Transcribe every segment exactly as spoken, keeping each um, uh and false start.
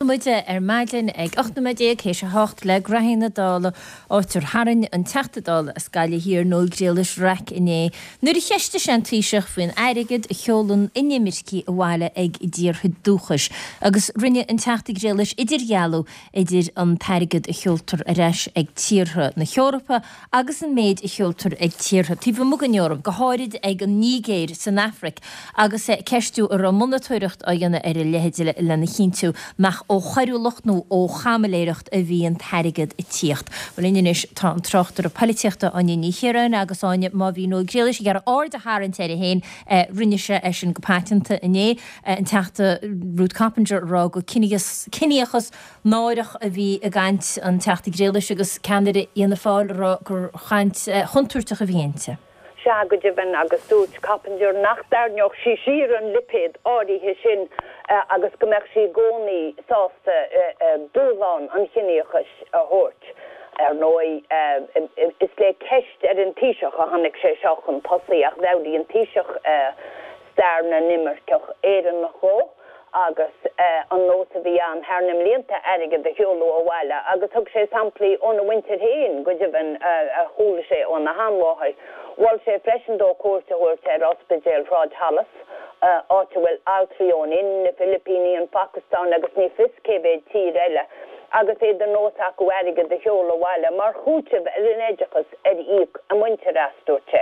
muide ar maidlin ag ochtamidé chéis a hocht le grahinna dála átar haran an techtadal a scaile hir nó gréalis rec iné. Nuair a cheiste sean tíiseach faoin airigid a cheolan inimircí a bhhaile ag i ddír dúchas, agus rinne an teachta gréalis idir gealú idir an tairigid a cheoltar a reis ag tíortha na Heorpa agus an méid a cheoltar ag tíortha. Tí bh mugan Eorp go háirid ag an Nígéir san Afric agus é ceistú ar an monatúireacht a dhéanana ar a lehéidir lena chinú nach ó choirúlacht nó ó chamaléireacht a bhí an tairigid i tíocht. Bhil inis tá an trochttar a políteachta an ní chéireann agus áine má bhí nó gréalis gar áir de háann teir a héin rinneise é sin go patenta iné an teachta Ruth Coppinger rá go cineachas náireach a bhí a gant an teachta gréalis agus ceanada íana fáil rá gur chaint chuntúirteach a bhíonnta. Se go diban agus dút Coppinger nach darneoch sí sír an lipéad áirithe sin agus go meach sí gcónaí sásta dúláin an chineachas a thuirt ar nói is le ceist ar an tíiseach a tháinig sé seach an tosaí ach bheadí an tíiseach stair na nimmirceach éan na chó agus an nóta bhí an tharnim líonta aige de cheolú a bhhaile agus thug sé samplaí óna winter héin go diban a chúla sé ó na hamláthai. Wal sé freisin dó cuarta thuirt ar ospidéal Rád Hallas áta bhfuil altrión in na Philippíní an Pakistan agus ní fiscébéid tír eile agus é den nóta acu aige de cheola bhhaile mar chútibh ar an éidechas ar íoc a muinte rastúirte.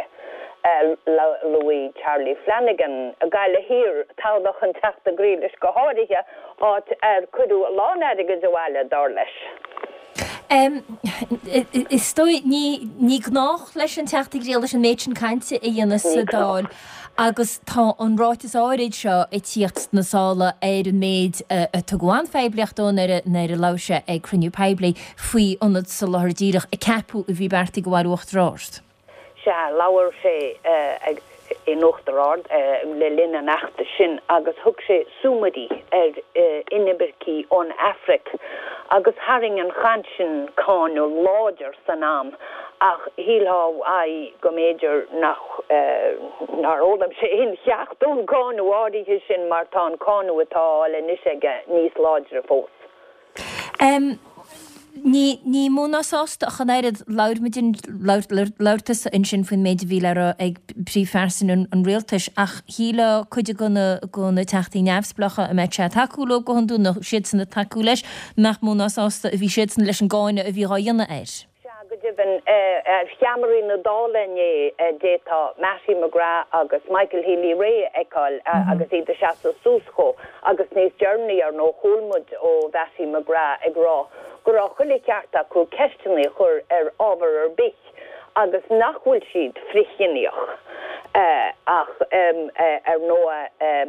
Louis Charlie Flanagan a gaile hir tábach an teachta gréalis go háirithe áit ar cuidú lán aige de bhhaile dar leis. Um, is stoi ní ní gnách leis an teachta gréalis an méid sin cainte i dhéana sa dáil agus tá an ráitas áirid seo i tíocht na sála ar an méid a tugáin feibleachtón ar a lause ag cruniú peibli faoi anad sa láthrdíireach a capú a bhí bertaí go bhhair ucht rást. Se láir sé ag i nóchtarrád le linna nachta sin agus thug sé súmadí ar inibircí ón Afric agus haring an chansin cáú láidir san am ach hílá ai go méidir nach nar ólam sé in cheachtún cáú áirithe sin mar tá cáú atá le niseige níos láidir fós. Um, Ní ní múna sásta a chanéad lairmidin lairtas in sin faoin méid bhíle ag príomhfersin an réaltais ach híle chuide gona gona teachtaí neamhsplacha a meid se takeúla go honú nach siad san na takeú leis nach múna sásta a bhí siad san leis an gáine a bhí ráhéanana air. Go diban cheamarí na dálainné détá Matthew McGrath agus Michael Healy Ray eáil agus iad a seaasa súsco agus níos Germany ar nó chulmud ó Matthew McGrath ag rá. Gur á chuile cearta chu ceistena chur ar ábhar ar bich agus nachhfuil siad frichinneoch ach ar nóa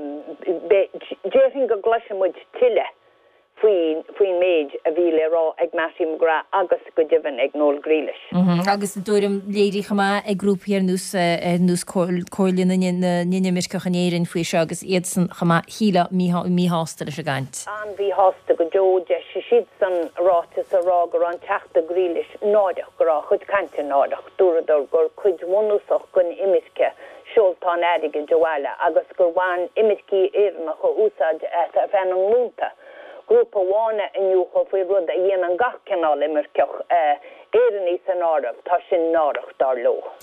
déirhin go gluisimid tiile faoin méid a bhí le rá ag Matthew McGrath agus go diban ag nóil grílis. Agus dúirim léirí chama ag grúpíar nús nús cóirlín na nimmirceach an éireann faoi seo agus iad san chama híle míhásta leis a gant. An bhí hásta go dó de si siad san rátas a rá gur an teachta grílis náideach go rá chud cante náideach dúrador gur chuid mhúnúsach gon imirce seoltán aige de bhhaile agus gur bhain imircí éireannach ó úsáid a bhean an múnta. Grúpa bhána inniucha faoi rud a dhéanaan gach ceanál imirceach éireanní san áireamh tá sin náireach dar leo.